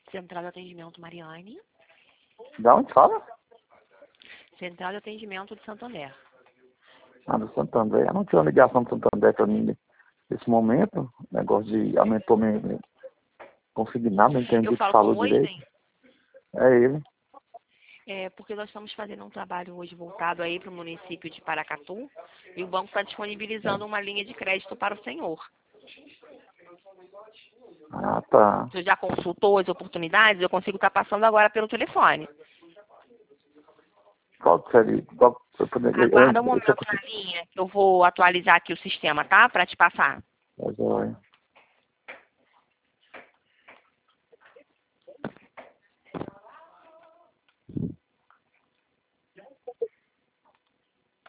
Central de Atendimento Mariane. Da onde fala? Central de Atendimento de Santo André. Ah, do Santander. Eu não tinha uma ligação do Santander para mim nesse momento. Negócio de aumentou meu consignado, não entendi Eu o que falo com falou o direito. Oisen, É ele. porque nós estamos fazendo um trabalho hoje voltado aí para o município de Paracatu e o banco está disponibilizando uma linha de crédito para o senhor. Ah, tá. Você já consultou as oportunidades? Eu consigo estar passando agora pelo telefone. Qual que seria? Qual que eu poderia... Aguarda um eu momento na linha que eu vou atualizar aqui o sistema, tá? Para te passar. Tá joia.